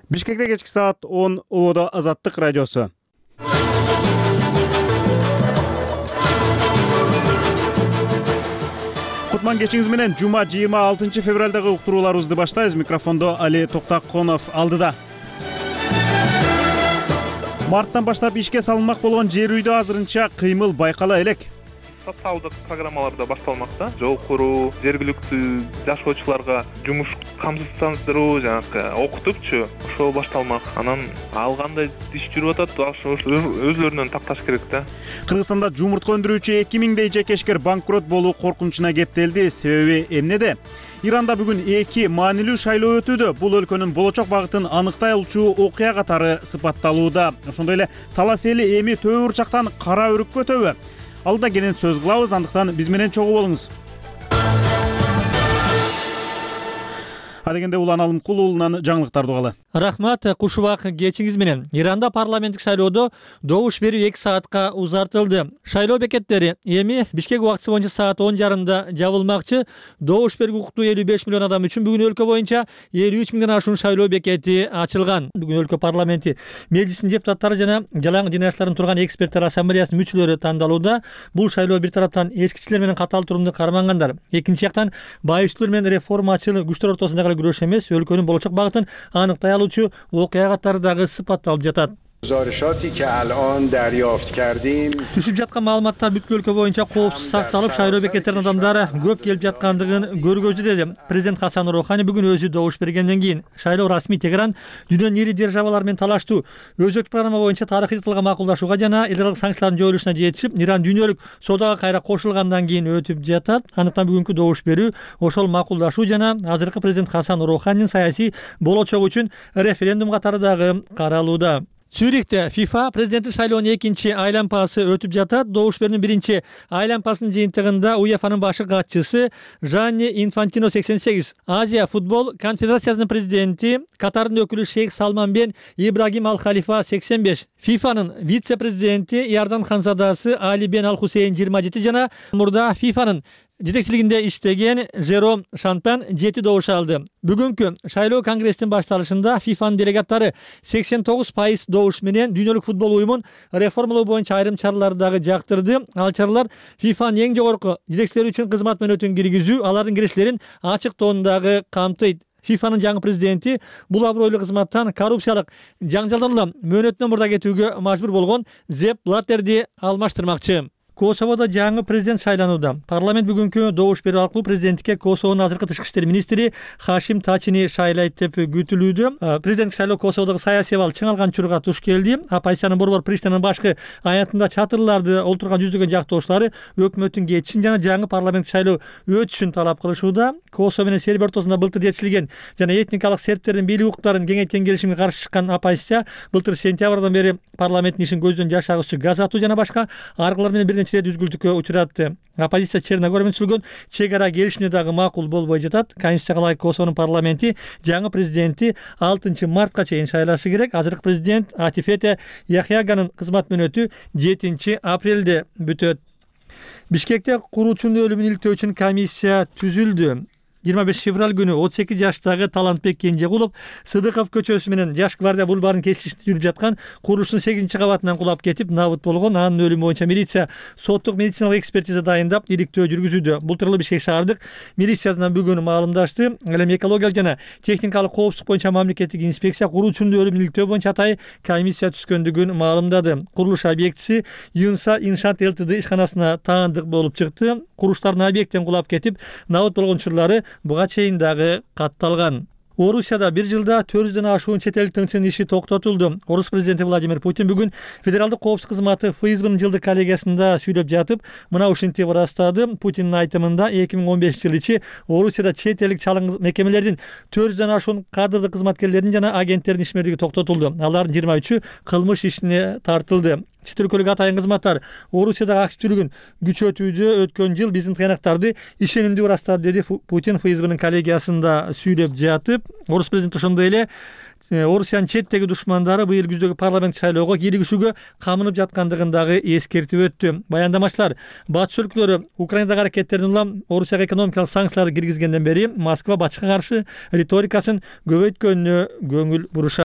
Бишкекте кечки саат 10 Ободо Азаттык радиосу. Кутман кечиңиз менен жума 26 февралдагы уктурууларыбызды баштайбыз. Микрофондо Али Токтаконов алдыда. Марттан баштап ишке салынмак болгон жер үйдө азырынча кыймыл байкала элек. Социалдык программалар да башталмакта. Жол куруу, жергиликтүү жашоочуларга жумуш камсыздандыруу, жанагы окутупчу ошол башталмак. Анан ал кандай иш жүрүп атат, ошо өзлөрүнөн такташ керек да. Кыргызстанда жумуртка өндүрүүчү 2000дей жекешкер банкрот болуу коркунучуна кептелди. Себеби эмнеде? Иранда бүгүн 2 маанилүү шайлоо өтүүдө. Бул өлкөнүн болочок багытын аныктай алчу окуя катары сыпатталууда. Ошондой эле талас эли эми төбө бурчактан кара өрүккө өтөбү? Алда кенен сөз кылабыз, андыктан биз менен чогуу болуңуз. Адегенде Улан Алымкул уулунан жаңылыктарды угалы. Рахмат, кушубак кечиңиз менен. Иранда парламенттик шайлоодо добуш берүү 2 саатка узартылды. Шайлоо бекеттери эми Бишкек убактысы боюнча саат 10:30 жабылмакчы. Добуш берүүгө укуктуу 55 миллион адам үчүн бүгүн өлкө боюнча 53 миңден ашуун шайлоо бекети ачылган. Бүгүн өлкө парламенти межлисинин депутаттары жана жалаң дин аштарын турган эксперттер ассамблеясынын мүчөлөрү тандалууда. Бул шайлоо бир тараптан эскичилер менен катаал турумду кармангандар, экинчи жактан байчылар менен реформачыл күчтөр ортосундагы күрөш эмес, өлкөнүн болочок багытын аныктай алуучу окуя катары дагы сыпатталып жатат. Түшүп жаткан маалыматтар бүткүл өлкө боюнча коопсуз сакталып, шайлоо бекеттерине адамдар көп келип жаткандыгын көргөздү деди президент Хасан Рухани бүгүн өзү добуш бергенден кийин. Шайлоо расмий Тегеран дүйнөнүн ири державалары менен талаштуу өзөктүк программа боюнча тарыхый тытылга макулдашууга жана элдик санкциялардын жоюлушуна жетишип, Иран дүйнөлүк соодаға кайра кошулгандан кийин өтүп жатат. Андыктан бүгүнкү добуш берүү ошол макулдашуу жана азыркы президент Хасан Руханинин саясий болочогу үчүн референдум катары дагы каралууда. Цюрихте FIFA президенттик шайлоонун экинчи айланпасы өтүп жатат. Добуш берүүнүн биринчи айланпасынын жыйынтыгында УЕФАнын башы катчысы Жанни Инфантино 88, Азия футбол конфедерациясынын президенти, Катардын өкүлү Шейх Салман бен Ибрагим Ал Халифа 85, FIFAнын вице-президенти Иордан ханзадасы Али бен Ал Хусейн 27 жана мурда FIFAнын жетекчилигинде иштеген Жером Шанпен 7 добуш алды. Бүгүнкү шайлоо конгресстин башталышында FIFAнын делегаттары 89% добуш менен дүйнөлүк футбол уюмун реформалоо боюнча айрым чараларды дагы жактырды. Ал чаралар FIFAнын эң жогорку жетекчилери үчүн кызмат мөөнөтүн киргизүү, алардын кирештерин ачыктоону дагы камтыйт. FIFAнын жаңы президенти бул абройлуу кызматтан коррупциялык жаңжалдан улам мөөнөтүнөн мурда кетүүгө мажбур болгон Зеп Блаттерди алмаштырмакчы. Косоводо жаңы президент шайланууда. Парламент бүгүнкү добуш берүү аркылуу президенттикке Косовонун азыркы тышкы иштер министри Хашим Тачини шайлайт деп күтүлүүдө. Президенттик шайлоо Косоводогу саясий абал чың алган чурга туш келди. Оппозициянын борбор Приштинанын башкы аятында чатырларды олтурган жүздөгөн жактоочулары өкмөттүн кетишин жана жаңы парламенттик шайлоо өтүшүн талап кылышууда. Косово менен Сербия ортосунда былтыр жетишилген жана этникалык сербтердин бийлик укуктарын кеңейткен келишимге каршы чыккан оппозиция былтыр сентябрдан бери парламенттин ишин көздөн жашагычы газ атуу жана башка аркылар менен бирнече үзгүлтүккө учуратты. Оппозиция Черногория менен түзүлгөн чек ара келишимине дагы макул болбой жатат. Конституцияга ылайык Косовонун парламенти жаңы президенти 6 мартка чейин шайлашы керек. Азыркы президент Атифете Яхяганын кызмат мөөнөтү 7 апрелде бүтөт. Бишкекте куруучунун өлүмүн иликтөө үчүн комиссия түзүлдү. 25 февраль күнү 38 жаштагы Талантбек Кенжегулов Сыдыков көчөсү менен Жаш гвардия бульварынын кесишинде жүрүп жаткан курулуштун 8 кабатынан кулап кетип набыт болгон. Анын өлүмү боюнча милиция соттук медициналык экспертиза дайындап, иликтөө жүргүзүүдө. Бул тууралуу Бишкек шаардык милициясынан бүгүн маалымдашты. Ал эми экологиялык жана техникалык коопсуздук боюнча мамлекеттик инспекция куруучунун өлүмүн иликтөө боюнча атайын комиссия түзгөндүгүн маалымдады. Курулуш объектиси Юнса Иншаат ЛТД ишканасына таандык болуп чыкты. Курулуштардын объекттен кулап кетип набыт болгон учурлары буга чейин дагы катталган. Орусияда бир жылда 400дөн ашуун чет элдик тыңчынын иши токтотулду. Орус президенти Владимир Путин бүгүн федералдык коопсуздук кызматы ФСБнын жылдык коллегиясында сүйлөп жатып, мына ушинтип ырастады. Путиндин айтымында 2015 жыл ичи Орусияда чет элдик чалым мекемелердин 400дөн ашуун кадрлык кызматкерлердин жана агенттердин ишмердиги токтотулду. Алардын 23-ü кылмыш ишине тартылды. Чет өлкөлүк атайын кызматтар Орусиядагы активдүүлүгүн күчөтүүдө өткөн жыл биздин тыянактарды ишенимдүү ырастады, деди Путин ФСБнын коллегиясында сүйлөп жатып. Орус президенти ошондой эле Орусиянын четтеги душмандары быйыл күздөгү парламент шайлоого кийлигишүүгө камынып жаткандыгын дагы эскертип өттү. Баяндамачылар батыш өлкөлөрү Украинадагы аракеттердин улам Орусияга экономикалык санкцияларды киргизгенден бери Москва батышка каршы риторикасын көбөйткөнүнө көңүл бурушат.